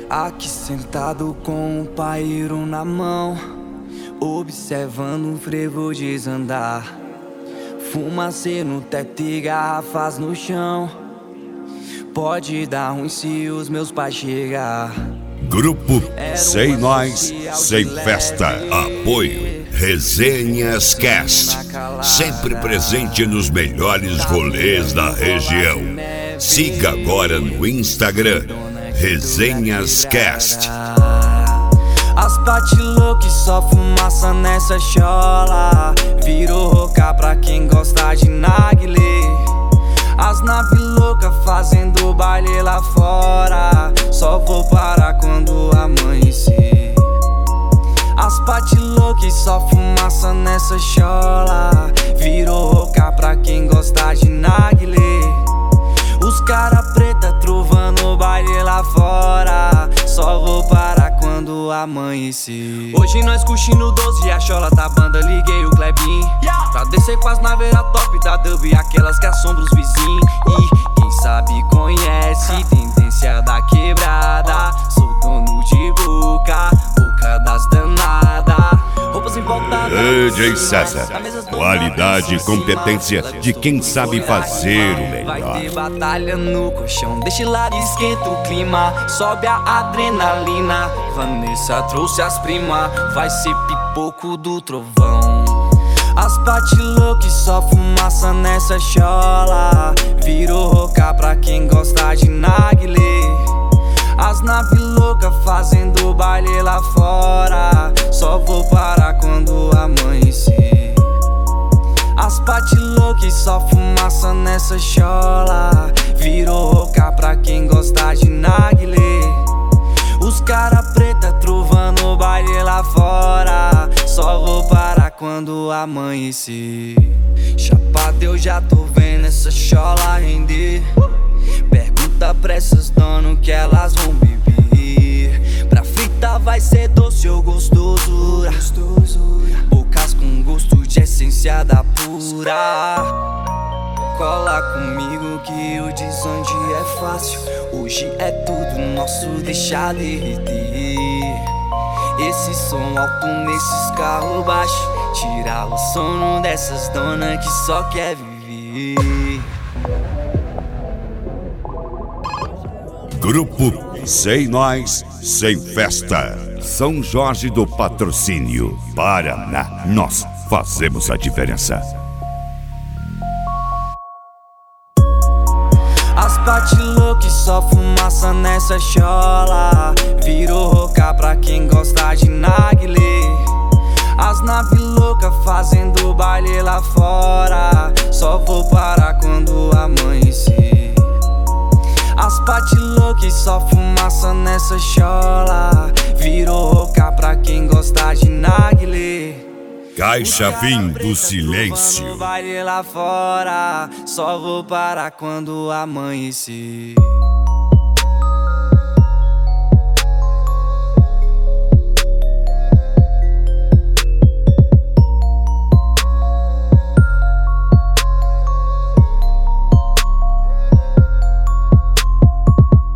Aqui sentado com um paeiro na mão, observando o frevo desandar. Fumacê no teto e garrafas no chão. Pode dar ruim se os meus pais chegar. Grupo Sei Nós, Sem Festa. Apoio Resenhas Cast. Sempre presente nos melhores rolês da região. Siga agora no Instagram Resenhas Cast. As patilocas só fumaça nessa chola. Virou roca pra quem gosta de narguilé. As nave louca fazendo baile lá fora. Só vou parar quando amanhecer. As patilocas só fumaça nessa chola. Virou roca pra quem gosta de narguilé. Os cara preta trovando baile lá fora. Só vou parar quando amanhecer. Hoje nós curtindo 12 e a chola da banda. Liguei o Klebin pra descer com as naveiras top da dub, aquelas que assombram os vizinhos. E quem sabe conhece tendência da quebrada. Sou dono de boca, boca das danadas. Roupas importadas. DJ César, qualidade e competência de quem sabe fazer o melhor. Vai ter batalha no colchão, deixa lá, esquenta o clima. Sobe a adrenalina, Vanessa trouxe as primas. Vai ser pipoco do trovão. As patilocas só fumaça nessa chola. Virou roca pra quem gosta de narguilé. As nave louca fazendo baile lá fora. Só vou parar quando amanhecer. As patilocas só fumaça nessa chola. Virou roca pra quem gosta de narguilé. Os cara preta trovando baile lá fora. Só vou parar quando amanhecer. Chapado eu já tô vendo essa chola render. Pergunta pra essas donas que elas vão beber. Pra frita vai ser doce ou gostosura. Bocas com gosto de essência da pura. Cola comigo que o desonde é fácil. Hoje é tudo nosso, deixa derreter. Esse som alto nesses carros baixos. Tirar o sono dessas donas que só quer viver. Grupo Sei Nós, Sem Festa. São Jorge do Patrocínio, Paraná. Nós fazemos a diferença. As patilocas só fumaça nessa chola. Virou roca pra quem gosta de narguilé. As nave louca fazendo baile lá fora. Só vou parar quando amanhecer. As patilocas só fumaça nessa chola. Virou roca pra quem gosta de narguilé. Caixa Vim do Silêncio. Baile lá fora. Só vou parar quando amanhecer.